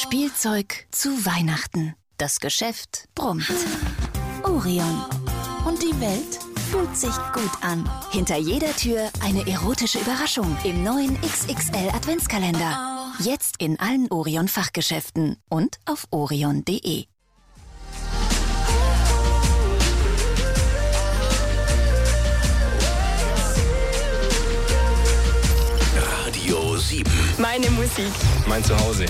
Spielzeug zu Weihnachten. Das Geschäft brummt. Orion. Und die Welt fühlt sich gut an. Hinter jeder Tür eine erotische Überraschung im neuen XXL Adventskalender. Jetzt in allen Orion-Fachgeschäften und auf orion.de. Radio 7. Meine Musik. Mein Zuhause.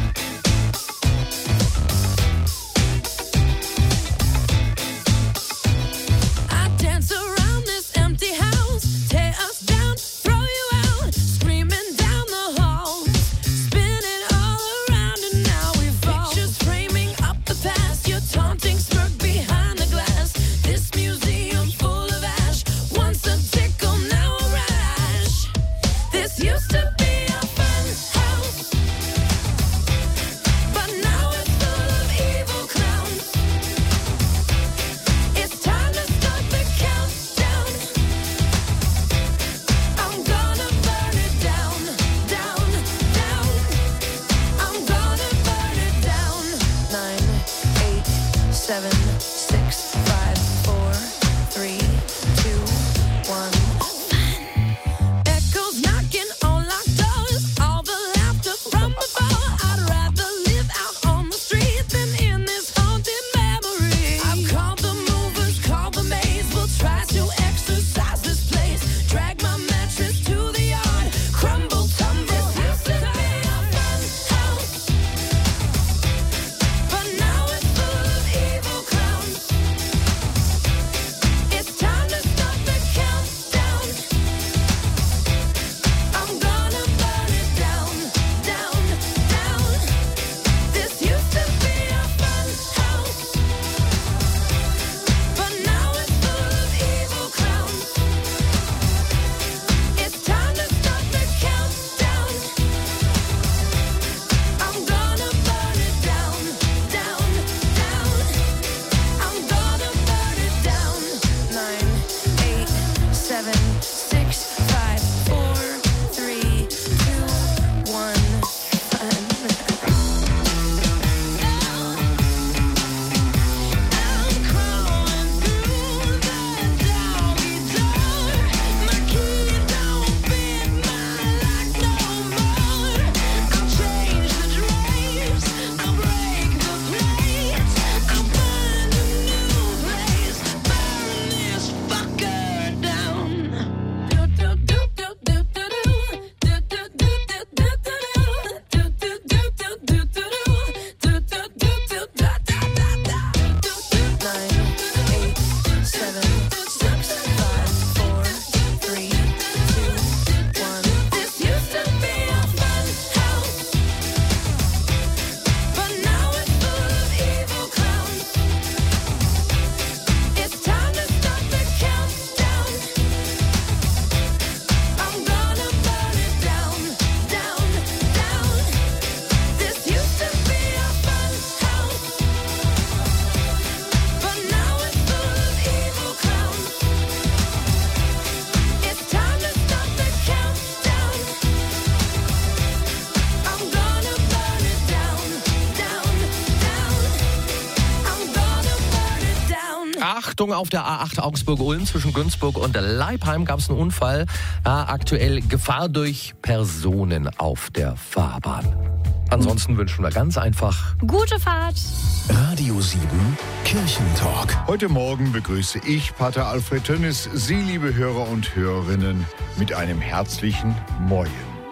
Achtung, auf der A8 Augsburg-Ulm zwischen Günzburg und Leipheim gab es einen Unfall. Aktuell Gefahr durch Personen auf der Fahrbahn. Ansonsten wünschen wir ganz einfach gute Fahrt. Radio 7 Kirchentalk. Heute Morgen begrüße ich, Pater Alfred Tönnis, Sie, liebe Hörer und Hörerinnen, mit einem herzlichen Moin.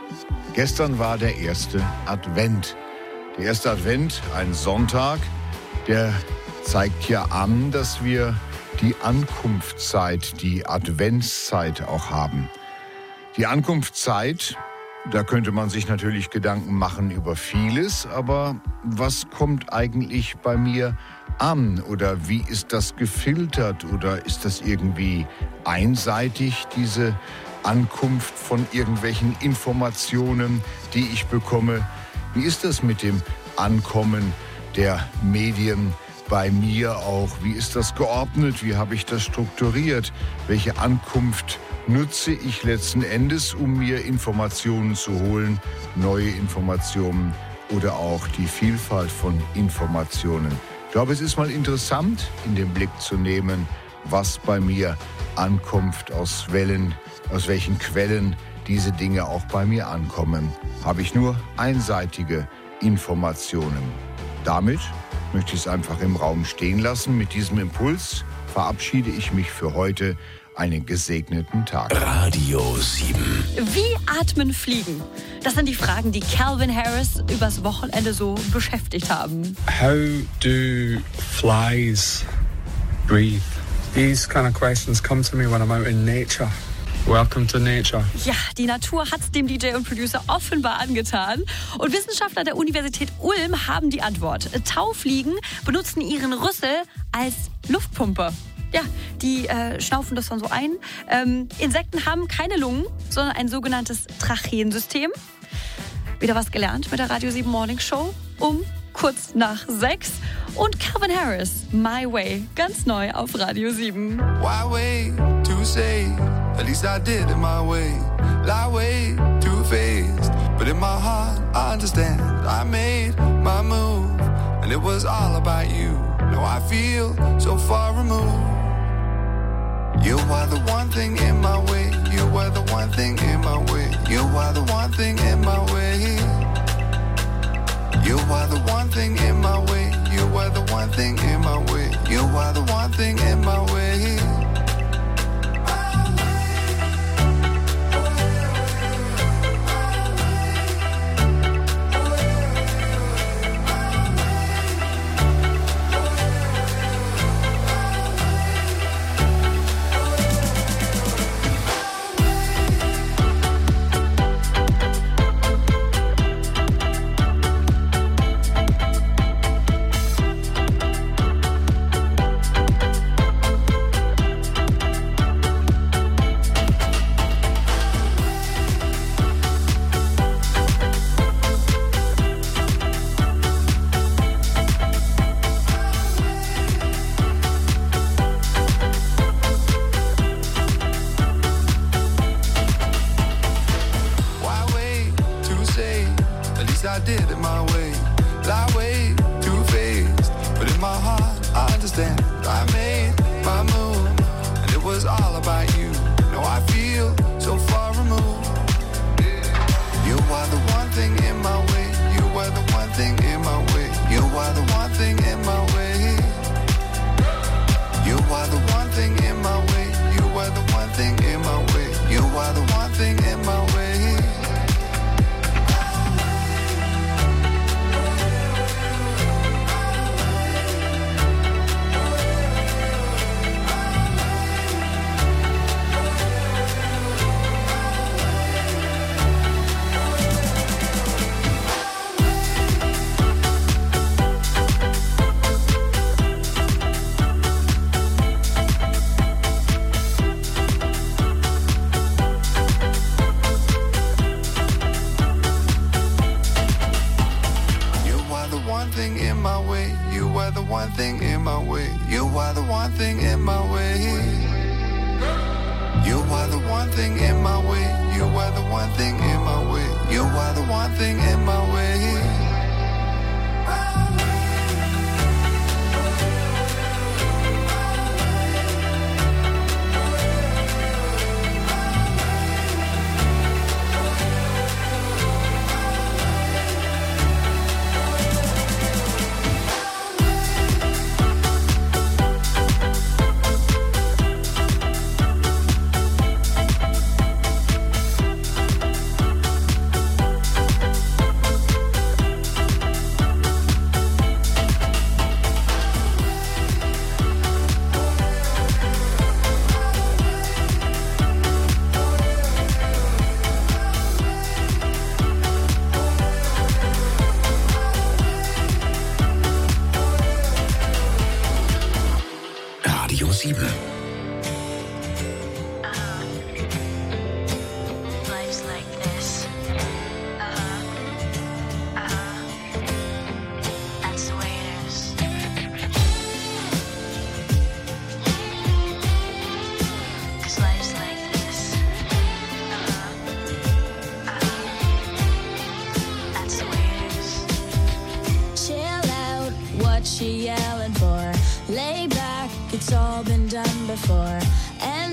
Gestern war der erste Advent. Der erste Advent, ein Sonntag, der zeigt ja an, dass wir die Ankunftszeit, die Adventszeit auch haben. Die Ankunftszeit, da könnte man sich natürlich Gedanken machen über vieles, aber was kommt eigentlich bei mir an? Oder wie ist das gefiltert? Oder ist das irgendwie einseitig, diese Ankunft von irgendwelchen Informationen, die ich bekomme? Wie ist das mit dem Ankommen der Medien bei mir auch? Wie ist das geordnet? Wie habe ich das strukturiert? Welche Ankunft nutze ich letzten Endes, um mir Informationen zu holen, neue Informationen oder auch die Vielfalt von Informationen. Ich glaube, es ist mal interessant, in den Blick zu nehmen, was bei mir ankommt, aus welchen Quellen diese Dinge auch bei mir ankommen. Habe ich nur einseitige Informationen. Damit möchte ich es einfach im Raum stehen lassen. Mit diesem Impuls verabschiede ich mich für heute. Einen gesegneten Tag. Radio 7. Wie atmen Fliegen? Das sind die Fragen, die Calvin Harris übers Wochenende so beschäftigt haben. How do flies breathe? These kind of questions come to me when I'm out in nature. Welcome to nature. Ja, die Natur hat's dem DJ und Producer offenbar angetan. Und Wissenschaftler der Universität Ulm haben die Antwort. Taufliegen benutzen ihren Rüssel als Luftpumpe. Ja, die schnaufen das dann so ein. Insekten haben keine Lungen, sondern ein sogenanntes Tracheensystem. Wieder was gelernt mit der Radio 7 Morning Show um kurz nach 6. Und Calvin Harris, My Way, ganz neu auf Radio 7. Why wait to say, at least I did it my way. Lie way too faced, but in my heart I understand. I made my move, and it was all about you. Now I feel so far removed. You are the one thing in my way. You are the one thing in my way. You are the one thing in my way. You are the one thing in my way. You are the one thing in my way. You are the one thing in my way. I did it my way. Lie way too faced, but in my heart I understand. I made my move, and it was all about you. Now I feel so far removed. You are the one thing in my way. You are the one thing in my way. You are the one thing in my way. You are the one thing in my way. You are the one thing in my way. You are the one thing in my way. One thing in my way. You are the one thing in my way. You are the one thing in my way. You are the one thing in my way. You are the one thing in my way. Radio 7. Life's like this. That's the way it is. 'Cause life's like this. That's the way it is. you yelling for? Lay back, it's all been done before. And